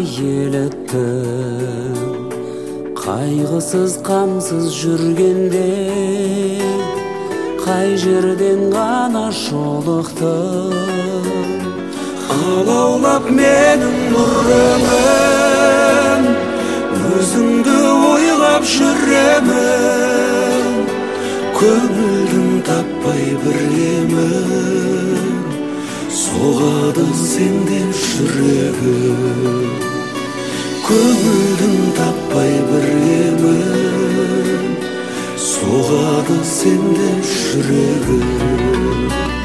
еліктім, қайғысыз қамсыз жүргенде қай жерден ғана жолықтым. Алаулап менің нұрымын, өзіңді ойлап жүремін, көңілдің таппай бір емін, соғады сенден жүрегім. Көңілдің таппай бір емін, соғады сенден жүрегім.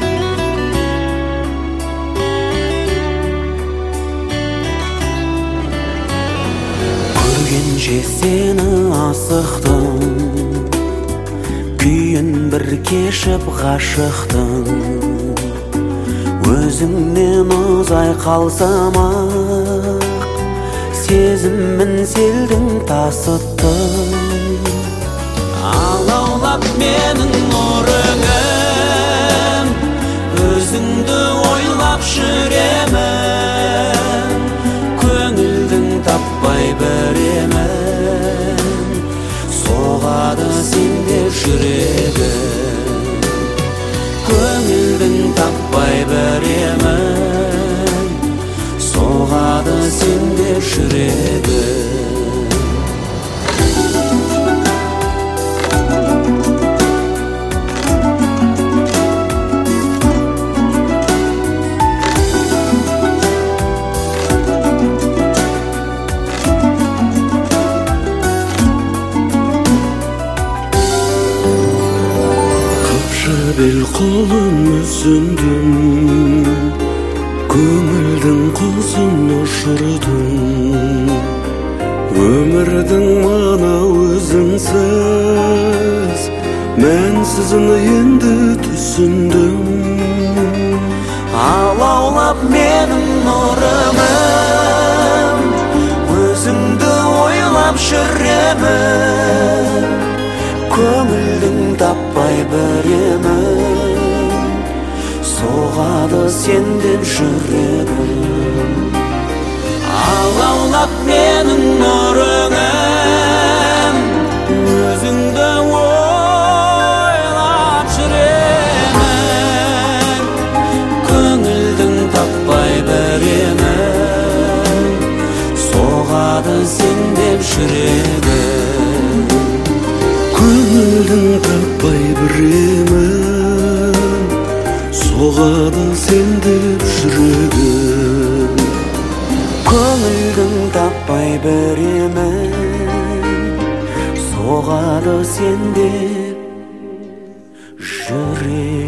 Көргенше сені асықтым, күйін бір кешіп ғашықтым. Өзіңнен ұзай қалсам-ақ, сезімін селдің тасыттым. Алаулап менің нұрыңым, өзіңді ойлап жүремін, көңілдің таппай бір емін, соғады сенде жүрегім. Көңілдің таппай бір емін, соғады сенде жүрегім. Бел қолын үзіндім, көңілдің құзын ұшырдым. Өмірдің мана өзіңсіз, мәнсізін енді түсіндім. Алаулап менің нұрымым, өзіңді ойлап жүремін, көңілдің таппай бір емін, соғады сенден жүрегім. Алаулап менің нұрыңым, өзіңді ойлап жүремін, көңілдің таппай бір емін, соғады сенден жүрегім. Көңілдің таппай бір емін, соғады сендеп жүрегім. Көңілдің таппай бір емін, соғады сендеп жүрегім.